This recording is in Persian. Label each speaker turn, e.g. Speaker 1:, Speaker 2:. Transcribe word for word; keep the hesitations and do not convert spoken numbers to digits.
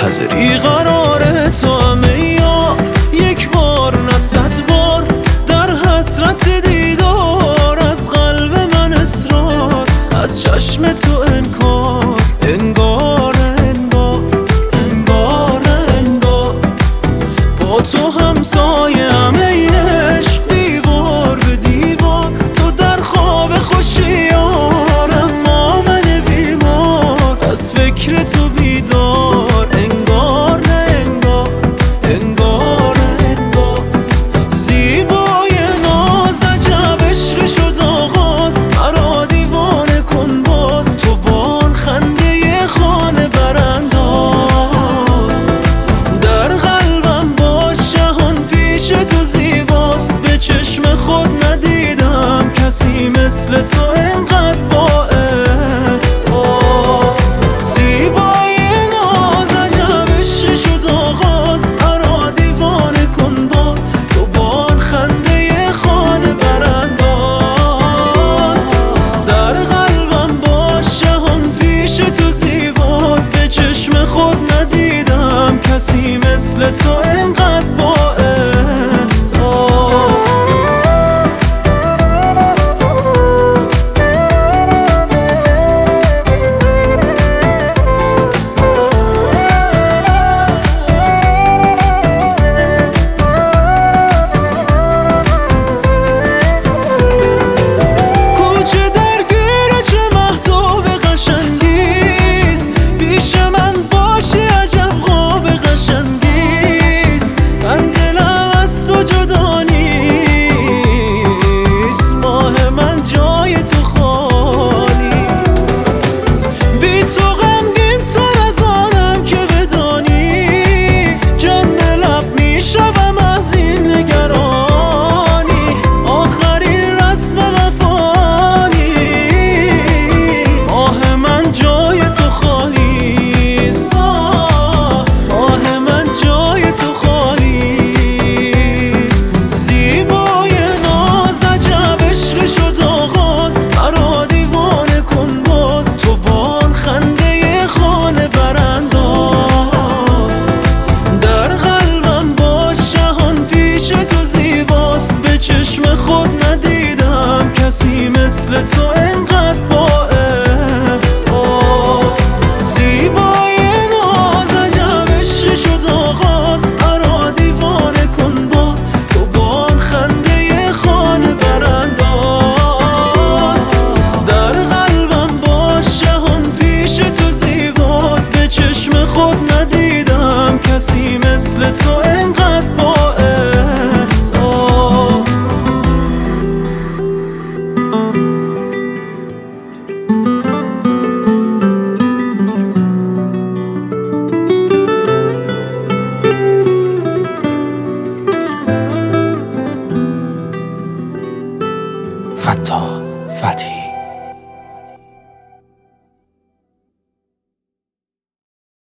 Speaker 1: منتظری قرار تو همه یا یک بار نه صد بار در حسرت دیدار، از قلب من اصرار، از چشم تو انکار. انگار انگار انگار انگار با تو همسایه همه عشق، دیوار به دیوار تو در خواب خوشی یار، اما من بیمار از فکر تو بیدار. انگار نه انگار انگار انگار زیبای ناز عجب عشق شد آغاز، مرا دیوانه کن باز تو با آن خنده خانه برانداز. در قلبم باش جهان پیش تو زیباست، به چشم خود ندیدم کسی مثل تو انقدر با کسی مثل تو انقدر با کسی مثل تو انقدر با احساس. زیبای ناز عجب عشق شد آغاز، مرا دیوانه کن باز تو با آن خنده خانه برانداز. در قلبم باش جهان پیش تو زیباست، به چشم خود ندیدم کسی مثل تو انقدر با
Speaker 2: فتاح فتحی.